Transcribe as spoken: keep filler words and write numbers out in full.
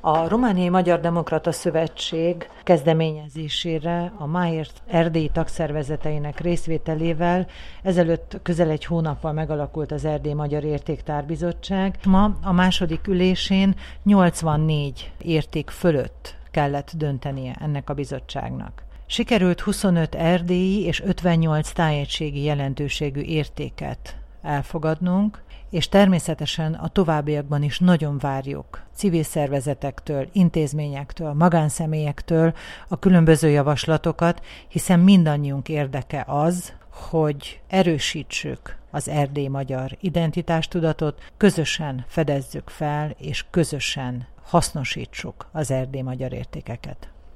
A Romániai Magyar Demokrata Szövetség kezdeményezésére a Máért erdélyi tagszervezeteinek részvételével ezelőtt közel egy hónappal megalakult az Erdély Magyar Értéktárbizottság. Ma a második ülésén nyolcvannégy érték fölött kellett döntenie ennek a bizottságnak. Sikerült huszonöt erdélyi és ötvennyolc tájegységi jelentőségű értéket elfogadnunk, és természetesen a továbbiakban is nagyon várjuk civil szervezetektől, intézményektől, magánszemélyektől a különböző javaslatokat, hiszen mindannyiunk érdeke az, hogy erősítsük az erdélyi magyar identitástudatot, közösen fedezzük fel, és közösen hasznosítsuk az erdélyi magyar értékeket.